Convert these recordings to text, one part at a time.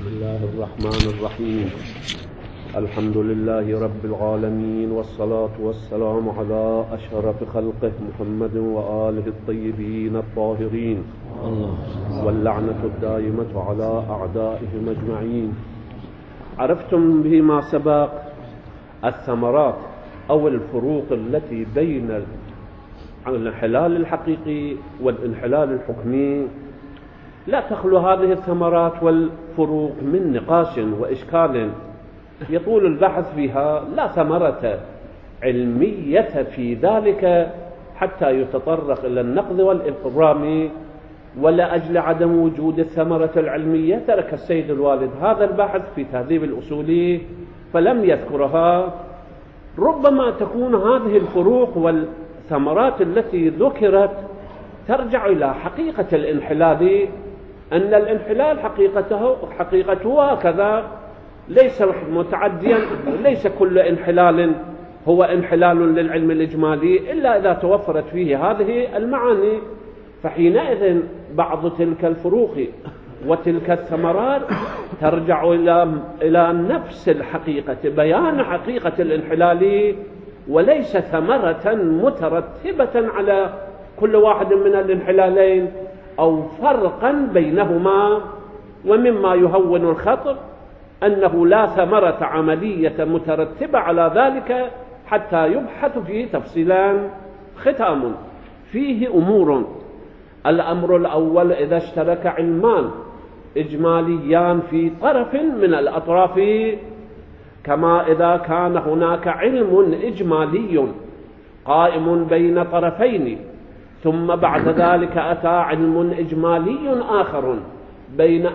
بسم الله الرحمن الرحيم. الحمد لله رب العالمين، والصلاة والسلام على أشرف خلقه محمد وآله الطيبين الطاهرين، واللعنة الدائمة على أعدائهم أجمعين. عرفتم بما سبق الثمرات أو الفروق التي بين الانحلال الحقيقي والانحلال الحكمي. لا تخلو هذه الثمرات والفروق من نقاش وإشكال يطول البحث فيها، لا ثمرة علمية في ذلك حتى يتطرق إلى النقد والإبرام، ولا أجل عدم وجود الثمرة العلمية ترك السيد الوالد هذا البحث في تهذيب الأصول فلم يذكرها. ربما تكون هذه الفروق والثمرات التي ذكرت ترجع إلى حقيقة الانحلال، أن الانحلال حقيقته هكذا، ليس متعديا، ليس كل انحلال هو انحلال للعلم الإجمالي إلا إذا توفرت فيه هذه المعاني. فحينئذ بعض تلك الفروق وتلك الثمرات ترجع إلى نفس الحقيقة، بيان حقيقة الانحلال، وليس ثمرة مترتبة على كل واحد من الانحلالين أو فرقا بينهما. ومما يهون الخطر أنه لا ثمرة عملية مترتبة على ذلك حتى يبحث فيه تفصيلان. ختام فيه أمور. الأمر الأول: إذا اشترك علمان إجماليان في طرف من الأطراف، كما إذا كان هناك علم إجمالي قائم بين طرفين، ثم بعد ذلك أتى علم إجمالي آخر بين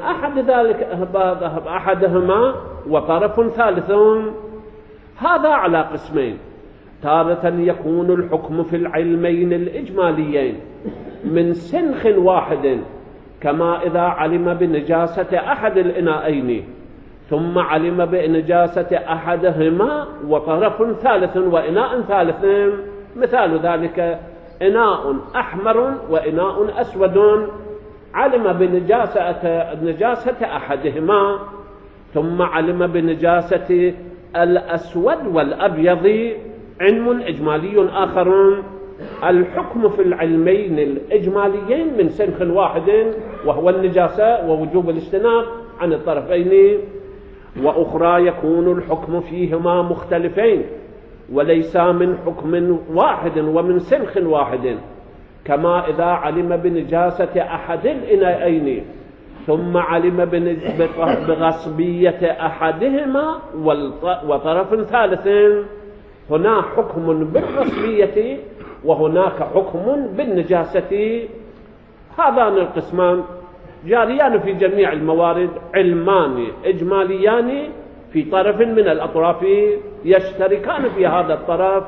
أحدهما وطرف ثالث، هذا على قسمين. تارة يكون الحكم في العلمين الإجماليين من سنخ واحد، كما إذا علم بنجاسة أحد الإناءين ثم علم بنجاسة أحدهما وطرف ثالث وإناء ثالث. مثال ذلك: إناء أحمر وإناء أسود، علم بنجاسة أحدهما ثم علم بنجاسة الأسود والأبيض، علم إجمالي آخر. الحكم في العلمين الإجماليين من سنخ واحد، وهو النجاسة ووجوب الاجتناب عن الطرفين. وأخرى يكون الحكم فيهما مختلفين وليس من حكم واحد ومن سنخ واحد، كما إذا علم بنجاسة أحد الإناءين ثم علم بغصبية أحدهما وطرف ثالث. هنا حكم بالغصبية وهناك حكم بالنجاسة. هذان القسمان جاريان في جميع الموارد، علمان إجماليان في طرف من الأطراف يشتركان في هذا الطرف.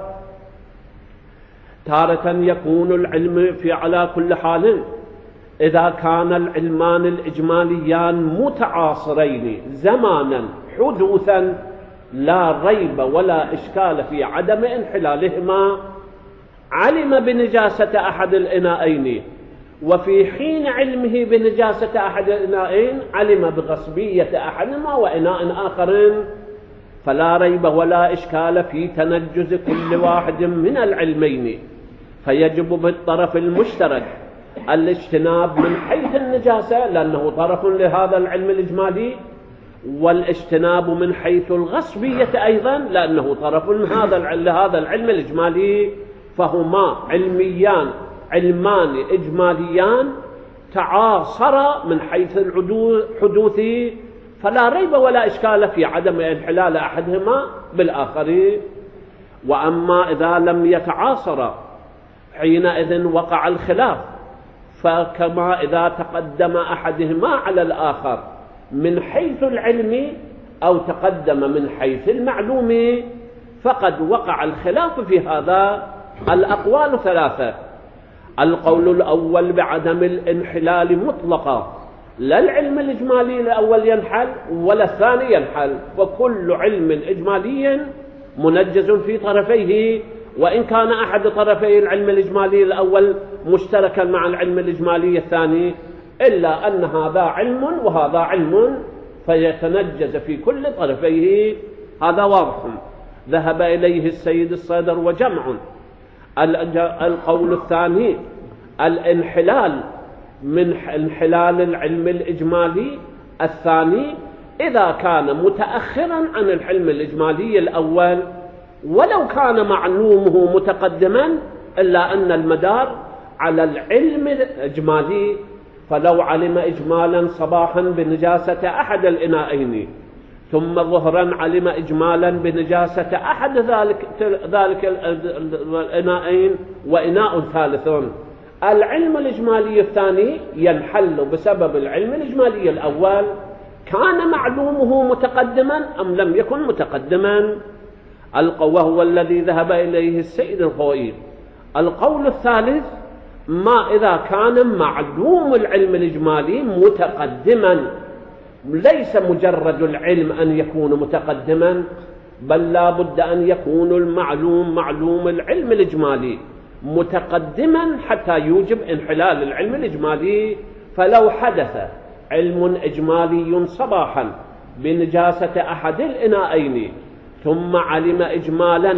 تارة يكون العلم على كل حال إذا كان العلمان الإجماليان متعاصرين زمانا حدوثا، لا ريب ولا إشكال في عدم انحلالهما. علم بنجاسة أحد الإناءين، وفي حين علمه بنجاسة أحد الإناءين علم بغصبية أحدهما وإناء آخر، فلا ريب ولا إشكال في تنجز كل واحد من العلمين، فيجب بالطرف المشترك الاجتناب من حيث النجاسة لأنه طرف لهذا العلم الإجمالي، والاجتناب من حيث الغصبية أيضا لأنه طرف لهذا العلم الإجمالي. فهما علمان إجماليان تعاصرا من حيث الحدوث، فلا ريب ولا إشكال في عدم انحلال أحدهما بالآخر. وأما إذا لم يتعاصرا حينئذ وقع الخلاف، فكما إذا تقدم أحدهما على الآخر من حيث العلم أو تقدم من حيث المعلوم فقد وقع الخلاف في هذا. الأقوال ثلاثة: القول الأول بعدم الانحلال مطلقا، لا العلم الإجمالي الأول ينحل ولا الثاني ينحل، وكل علم إجمالي منجز في طرفيه، وإن كان أحد طرفي العلم الإجمالي الأول مشتركا مع العلم الإجمالي الثاني، إلا أن هذا علم وهذا علم، فيتنجز في كل طرفيه، هذا واضح ذهب إليه السيد الصدر وجمع. القول الثاني الانحلال من انحلال العلم الإجمالي الثاني إذا كان متأخرا عن العلم الإجمالي الأول ولو كان معلومه متقدما، إلا أن المدار على العلم الإجمالي، فلو علم إجمالا صباحا بنجاسة أحد الإناءين ثم ظهرا علم إجمالا بنجاسة أحد ذلك الإناءين وإناء ثالث، العلم الإجمالي الثاني ينحل بسبب العلم الإجمالي الأول، كان معلومه متقدما أم لم يكن متقدما، وهو الذي ذهب إليه السيد الخوئي. القول الثالث ما إذا كان معلوم العلم الإجمالي متقدما، ليس مجرد العلم أن يكون متقدما، بل لا بد أن يكون المعلوم معلوم العلم الإجمالي متقدما حتى يوجب انحلال العلم الإجمالي. فلو حدث علم إجمالي صباحا بنجاسة أحد الإناءين ثم علم إجمالا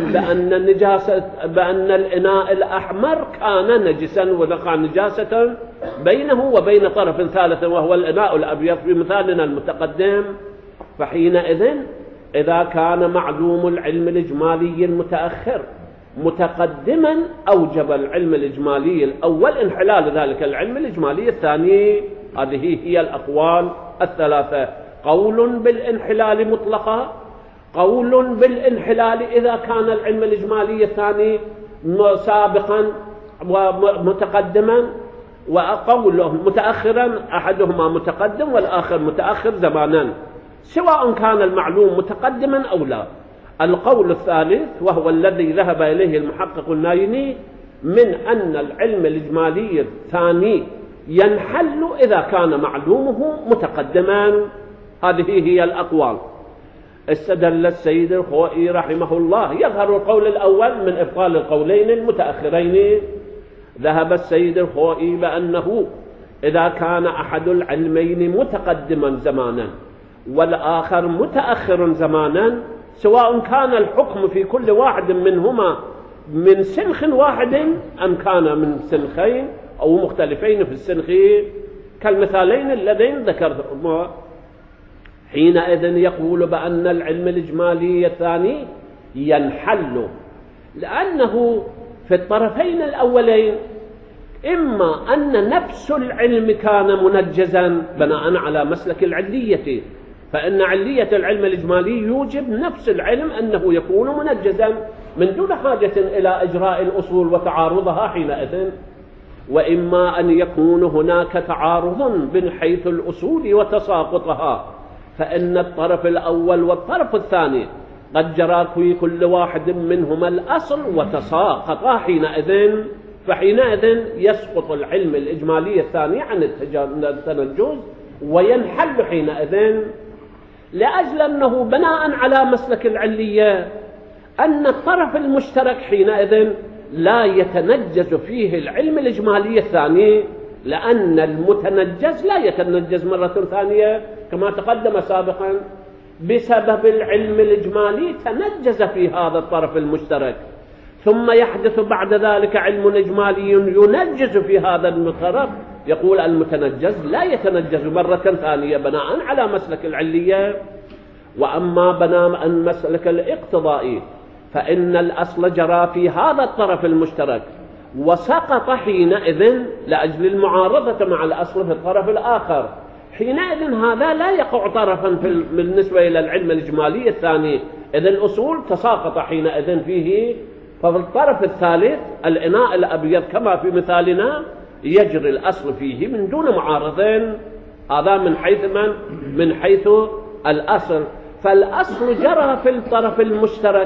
بأن الإناء الأحمر كان نجسا ووقع نجاسة بينه وبين طرف ثالث وهو الإناء الأبيض في مثالنا المتقدم، فحينئذ إذا كان معلوم العلم الإجمالي المتأخر متقدما أوجب العلم الإجمالي الأول انحلال ذلك العلم الإجمالي الثاني. هذه هي الأقوال الثلاثة: قول بالانحلال مطلقا، قول بالانحلال إذا كان العلم الإجمالي الثاني سابقا ومتقدما، وقول متأخرا أحدهما متقدم والآخر متأخر زمانا سواء كان المعلوم متقدما أو لا. القول الثالث وهو الذي ذهب إليه المحقق النايني من أن العلم الإجمالي الثاني ينحل إذا كان معلومه متقدما. هذه هي الأقوال. استدل السيد الخوئي رحمه الله، يظهر القول الأول من إبطال القولين المتأخرين. ذهب السيد الخوئي بأنه إذا كان أحد العلمين متقدما زمانا والآخر متأخر زمانا، سواء كان الحكم في كل واحد منهما من سنخ واحد أم كان من سنخين أو مختلفين في السنخ كالمثالين اللذين ذكرتهما، حينئذ يقول بأن العلم الإجمالي الثاني ينحل، لأنه في الطرفين الأولين إما أن نفس العلم كان منجزا بناء على مسلك العلية، فإن علية العلم الإجمالي يوجب نفس العلم أنه يكون منجزا من دون حاجة إلى إجراء الأصول وتعارضها حينئذ، وإما أن يكون هناك تعارض من حيث الأصول وتساقطها، فإن الطرف الأول والطرف الثاني قد جرى في كل واحد منهما الأصل وتساقطا حينئذ، فحينئذ يسقط العلم الإجمالي الثاني عن التنجز وينحل حينئذ، لأجل أنه بناء على مسلك العلية أن الطرف المشترك حينئذ لا يتنجز فيه العلم الإجمالي الثاني، لأن المتنجز لا يتنجز مرة ثانية كما تقدم سابقا، بسبب العلم الإجمالي تنجز في هذا الطرف المشترك، ثم يحدث بعد ذلك علم إجمالي ينجز في هذا الطرف، يقول المتنجز لا يتنجز مرة ثانية بناء على مسلك العلية. وأما بناء مسلك الاقتضائي فإن الأصل جرى في هذا الطرف المشترك وسقط حينئذ لأجل المعارضة مع الأصل في الطرف الآخر، حينئذ هذا لا يقع طرفا بالنسبة إلى العلم الإجمالي الثاني، إذن الأصول تساقط حينئذ فيه، ففي الطرف الثالث الإناء الأبيض كما في مثالنا يجري الأصل فيه من دون معارضين. هذا من حيث الأصل، فالأصل جرى في الطرف المشترك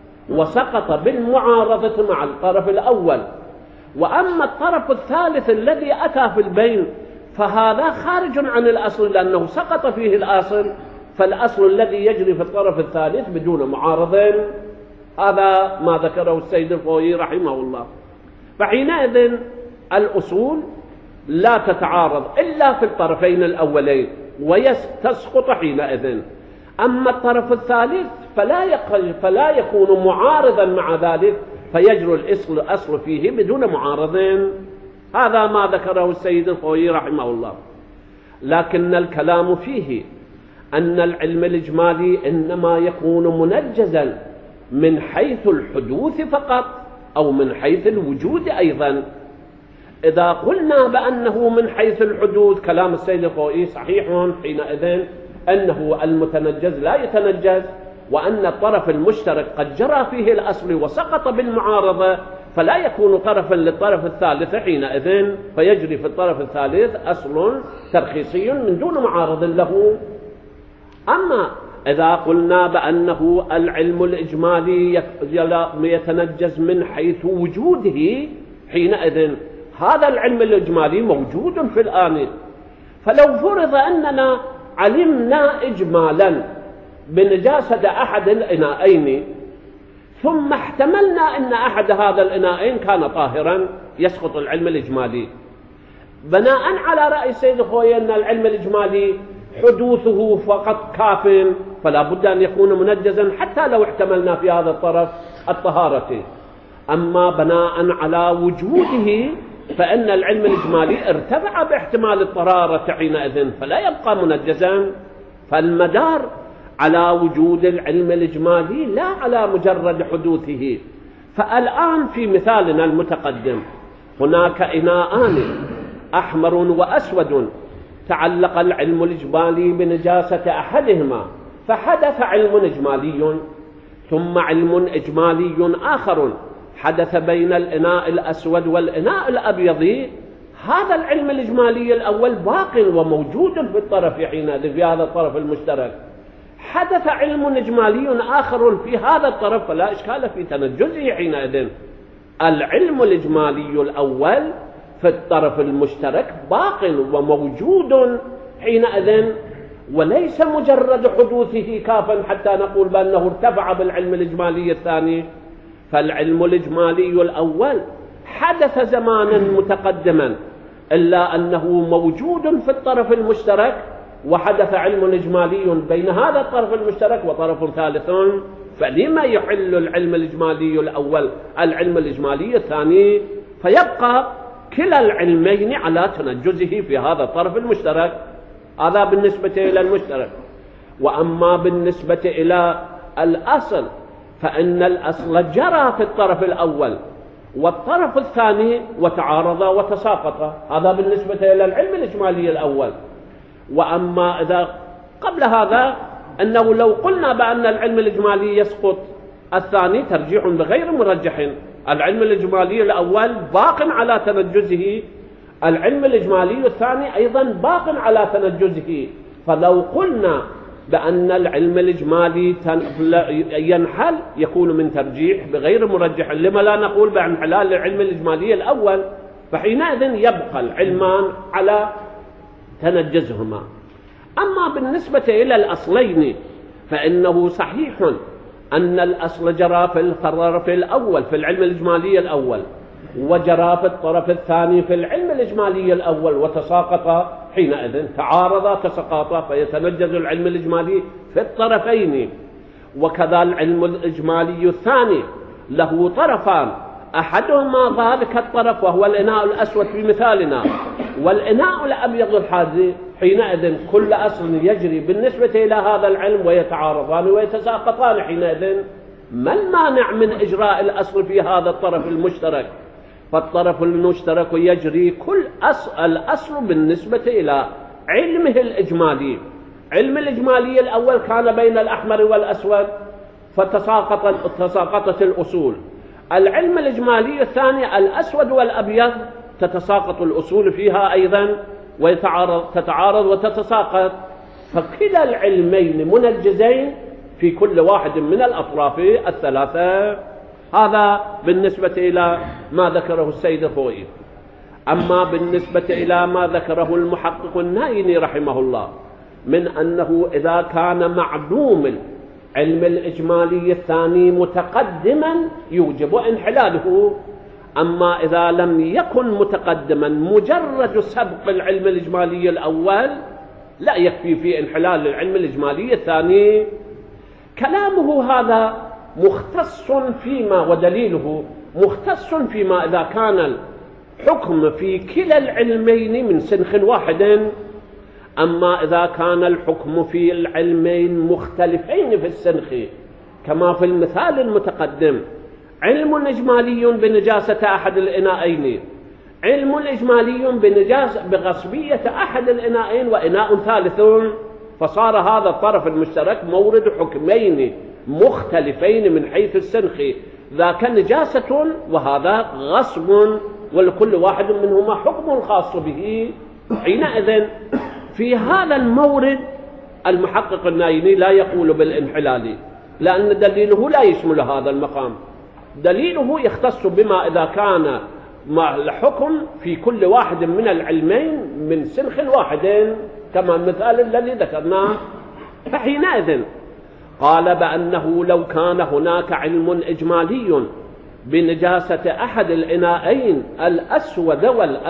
وسقط بالمعارضة مع الطرف الأول. وأما الطرف الثالث الذي أتى في البين فهذا خارج عن الأصل لأنه سقط فيه الأصل، فالأصل الذي يجري في الطرف الثالث بدون معارضين. هذا ما ذكره السيد الخوئي رحمه الله. فحينئذ الأصول لا تتعارض إلا في الطرفين الأولين، وتسقط حينئذ. أما الطرف الثالث فلا يكون معارضا مع ذلك، فيجري الأصل فيه بدون معارض. هذا ما ذكره السيد الخوئي رحمه الله. لكن الكلام فيه أن العلم الإجمالي إنما يكون منجزا من حيث الحدوث فقط أو من حيث الوجود أيضا. إذا قلنا بأنه من حيث الحدوث كلام السيد الخوئي صحيح، حينئذ أنه المتنجز لا يتنجز، وأن الطرف المشترك قد جرى فيه الأصل وسقط بالمعارضة، فلا يكون طرفا للطرف الثالث حينئذ، فيجري في الطرف الثالث أصل ترخيصي من دون معارض له. أما إذا قلنا بأنه العلم الإجمالي يتنجز من حيث وجوده، حينئذ هذا العلم الإجمالي موجود في الآن. فلو فرض أننا علمنا إجمالا بنجاسة أحد الإناءين، ثم احتملنا أن أحد هذا الإناءين كان طاهرا، يسقط العلم الإجمالي بناء على رأي السيد الخوئي أن العلم الإجمالي حدوثه فقط كاف، فلا بد أن يكون منجزا حتى لو احتملنا في هذا الطرف الطهارة. أما بناء على وجوده فإن العلم الإجمالي ارتفع باحتمال الطهارة حينئذ، فلا يبقى منجزا. فالمدار على وجود العلم الإجمالي لا على مجرد حدوثه. فالآن في مثالنا المتقدم هناك إناءان أحمر وأسود، تعلق العلم الإجمالي بنجاسة أحدهما، فحدث علم إجمالي، ثم علم إجمالي آخر حدث بين الإناء الأسود والإناء الأبيض. هذا العلم الإجمالي الأول باق وموجود في الطرف حينئذ، في هذا الطرف المشترك. حدث علم إجمالي آخر في هذا الطرف، فلا إشكال في تنجزه حينئذ. العلم الإجمالي الأول في الطرف المشترك باق وموجود حينئذ، وليس مجرد حدوثه كافا حتى نقول بأنه ارتفع بالعلم الإجمالي الثاني. فالعلم الإجمالي الأول حدث زمانا متقدما، إلا أنه موجود في الطرف المشترك، وحدث علم إجمالي بين هذا الطرف المشترك وطرف ثالث. فلما يحل العلم الإجمالي الأول العلم الإجمالي الثاني، فيبقى كلا العلمين على تنجزه في هذا الطرف المشترك. هذا بالنسبة إلى المشترك. وأما بالنسبة إلى الأصل فإن الأصل جرى في الطرف الأول والطرف الثاني وتعارض وتساقط. هذا بالنسبة إلى العلم الإجمالي الأول. وأما إذا قبل هذا أنه لو قلنا بأن العلم الإجمالي يسقط الثاني ترجيح بغير مرجح، العلم الإجمالي الأول باق على تنجزه، العلم الإجمالي الثاني أيضا باق على تنجزه. فلو قلنا بأن العلم الإجمالي ينحل يكون من ترجيح بغير مرجح. لما لا نقول بانحلال العلم الإجمالي الأول؟ فحينئذ يبقى العلمان على تنجزهما. أما بالنسبة إلى الأصلين فإنه صحيح أن الأصل جرى في الطرف الأول في العلم الإجمالي الأول، وجرى في الطرف الثاني في العلم الإجمالي الأول، وتساقط حينئذ، تعارض تساقط، فيتنجز العلم الإجمالي في الطرفين. وكذا العلم الإجمالي الثاني له طرفان، أحدهما ذلك الطرف وهو الإناء الأسود في مثالنا، والإناء الأبيض الحادي. حينئذ كل أصل يجري بالنسبة إلى هذا العلم ويتعارضان ويتساقطان. حينئذ ما المانع من إجراء الأصل في هذا الطرف المشترك؟ فالطرف المشترك يجري كل الأصل بالنسبة إلى علمه الإجمالي. علم الإجمالي الأول كان بين الأحمر والأسود فتساقطت الأصول. العلم الإجمالي الثاني الأسود والأبيض تتساقط الأصول فيها أيضا، وتتعارض وتتساقط. فكلا العلمين منجزين في كل واحد من الأطراف الثلاثة. هذا بالنسبة إلى ما ذكره السيد الخوئي. أما بالنسبة إلى ما ذكره المحقق النايني رحمه الله من أنه إذا كان معدوم العلم الإجمالي الثاني متقدما يوجب انحلاله، أما إذا لم يكن متقدما مجرد سبق العلم الإجمالي الأول لا يكفي في انحلال العلم الإجمالي الثاني. كلامه هذا مختص فيما، ودليله مختص فيما إذا كان الحكم في كلا العلمين من سنخ واحد. أما إذا كان الحكم في العلمين مختلفين في السنخ كما في المثال المتقدم، علم إجمالي بنجاسة أحد الإناءين، علم إجمالي بغصبية أحد الإناءين وإناء ثالث، فصار هذا الطرف المشترك مورد حكمين مختلفين من حيث السنخ، ذاك نجاسة وهذا غصب، ولكل واحد منهما حكم خاص به. حينئذ في هذا المورد المحقق النايني لا يقول بالانحلال، لأن دليله لا يشمل هذا المقام، دليله يختص بما إذا كان الحكم في كل واحد من العلمين من سنخ واحد كما المثال الذي ذكرناه. فحينئذ قال بأنه لو كان هناك علم إجمالي بنجاسة أحد الإناءين الأسود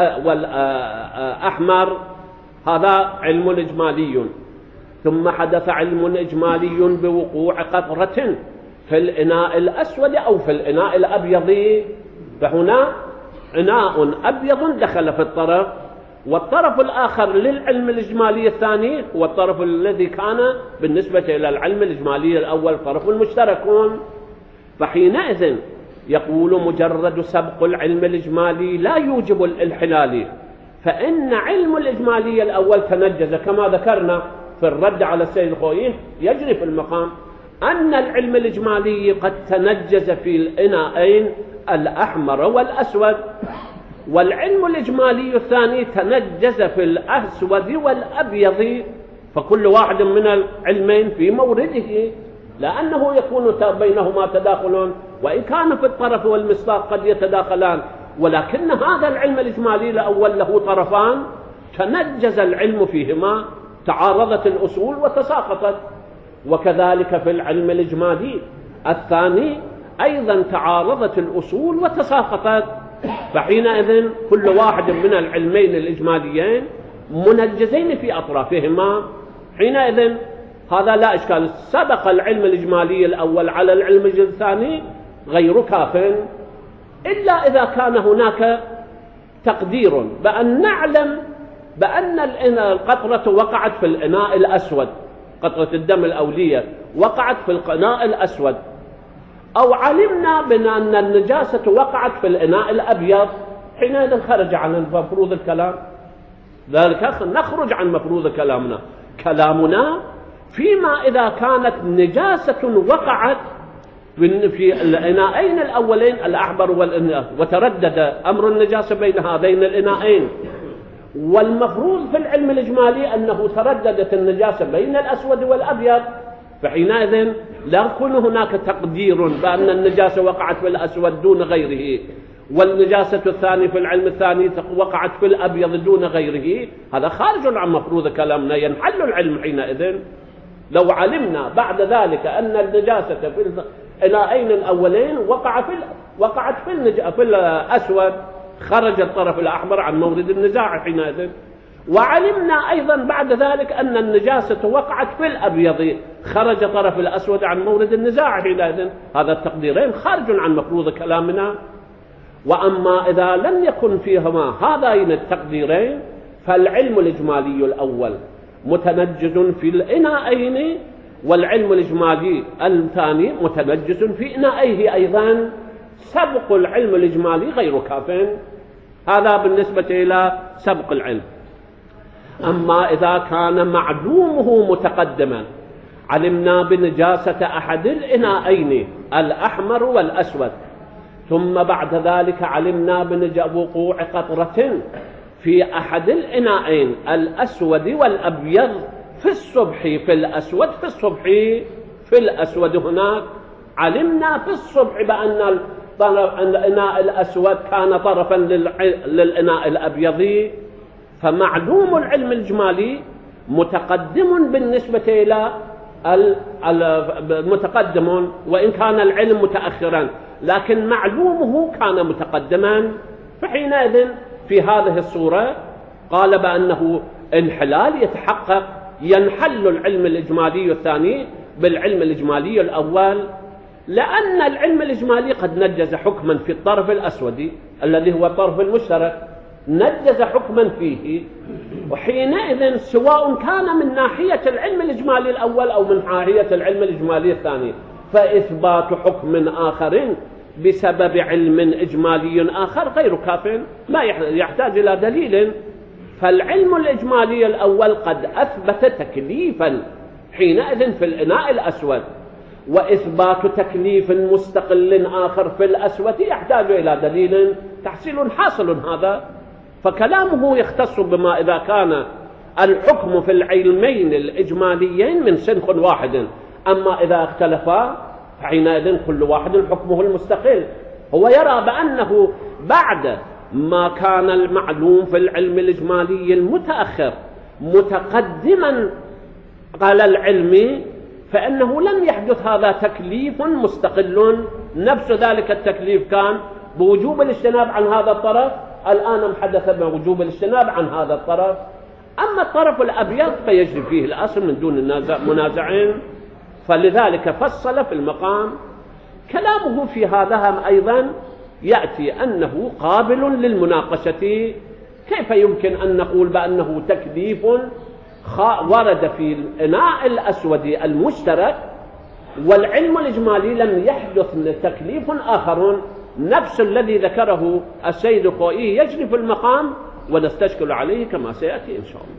والأحمر، هذا علم إجمالي، ثم حدث علم إجمالي بوقوع قطرة في الإناء الأسود أو في الإناء الأبيض، فهنا إناء أبيض دخل في الطرف، والطرف الآخر للعلم الإجمالي الثاني هو الطرف الذي كان بالنسبة إلى العلم الإجمالي الأول طرف المشتركون. فحينئذ يقول مجرد سبق العلم الإجمالي لا يوجب الانحلال، فإن علم الإجمالي الأول تنجز كما ذكرنا في الرد على السيد الخوئي يجري في المقام أن العلم الإجمالي قد تنجز في الإناءين الأحمر والأسود، والعلم الإجمالي الثاني تنجز في الأسود والأبيض، فكل واحد من العلمين في مورده، لأنه يكون بينهما تداخل، وإن كان في الطرف والمصداق قد يتداخلان، ولكن هذا العلم الإجمالي الأول له طرفان تنجز العلم فيهما، تعارضت الأصول وتساقطت، وكذلك في العلم الإجمالي الثاني أيضا تعارضت الأصول وتساقطت، فحينئذ كل واحد من العلمين الإجماليين منجزين في أطرافهما. حينئذ هذا لا إشكال، سبق العلم الإجمالي الأول على العلم الثاني غير كاف، إلا إذا كان هناك تقدير بأن نعلم بأن القطرة وقعت في الإناء الأسود، قطرة الدم الأولية وقعت في الإناء الأسود، أو علمنا بأن النجاسة وقعت في الإناء الأبيض، حينئذ خرج عن مفروض الكلام، ذلك نخرج عن مفروض كلامنا. كلامنا فيما إذا كانت نجاسة وقعت في الإناءين الأولين الأحمر والإناء، وتردد أمر النجاسة بين هذين الإناءين، والمفروض في العلم الإجمالي أنه ترددت النجاسة بين الأسود والأبيض، فحينئذ لا يكون هناك تقدير بأن النجاسة وقعت في الأسود دون غيره، والنجاسة الثانية في العلم الثاني وقعت في الأبيض دون غيره، هذا خارج عن مفروض كلامنا، ينحل العلم حينئذ. لو علمنا بعد ذلك أن النجاسة في الإناءين الأولين وقعت في الأسود، خرج الطرف الأحمر عن مورد النزاع حينئذ، وعلمنا أيضا بعد ذلك أن النجاسة وقعت في الأبيض، خرج طرف الأسود عن مورد النزاع حينئذ، هذا التقديرين خارج عن مفروض كلامنا. وأما إذا لم يكن فيهما هذين التقديرين فالعلم الإجمالي الأول متنجز في الإناءين، والعلم الإجمالي الثاني متنجز في إنائه أيضا، سبق العلم الإجمالي غير كاف. هذا بالنسبة إلى سبق العلم. أما إذا كان معلومه متقدما، علمنا بنجاسة أحد الإناءين الأحمر والأسود، ثم بعد ذلك علمنا بوقوع قطرة في أحد الإناءين الأسود والأبيض في الصبح، في الأسود في الصبح، في الأسود هناك علمنا في الصبح بأن الإناء الأسود كان طرفا للإناء الأبيض، فمعلوم العلم الإجمالي متقدم بالنسبة إلى متقدم، وإن كان العلم متأخرا لكن معلومه كان متقدما. فحينئذ في هذه الصورة قال بأنه انحلال يتحقق ينحل العلم الإجمالي الثاني بالعلم الإجمالي الأول، لأن العلم الإجمالي قد نجز حكما في الطرف الأسود الذي هو الطرف المشترك، نجز حكما فيه، وحينئذ سواء كان من ناحية العلم الإجمالي الأول أو من ناحية العلم الإجمالي الثاني، فإثبات حكم آخر بسبب علم إجمالي آخر غير كاف، ما يحتاج إلى دليل. فالعلم الإجمالي الأول قد أثبت تكليفا حينئذ في الإناء الأسود، وإثبات تكليف مستقل آخر في الأسود يحتاج إلى دليل، تحصيل حاصل هذا. فكلامه يختص بما إذا كان الحكم في العلمين الإجماليين من سنخ واحد، أما إذا اختلفا فحينئذ كل واحد حكمه المستقل. هو يرى بأنه بعد ما كان المعلوم في العلم الإجمالي المتأخر متقدما على العلم، فإنه لم يحدث هذا تكليف مستقل، نفس ذلك التكليف كان بوجوب الاجتناب عن هذا الطرف، الآن حدث بوجوب الاجتناب عن هذا الطرف. أما الطرف الأبيض فيجري فيه الأصل من دون منازعين، فلذلك فصل في المقام. كلامه في هذا أيضا يأتي أنه قابل للمناقشة. كيف يمكن أن نقول بأنه تكليف ورد في الإناء الأسود المشترك والعلم الإجمالي لم يحدث تكليف آخر نفس الذي ذكره السيد الخوئي يجري في المقام، ونستشكل عليه كما سيأتي إن شاء الله.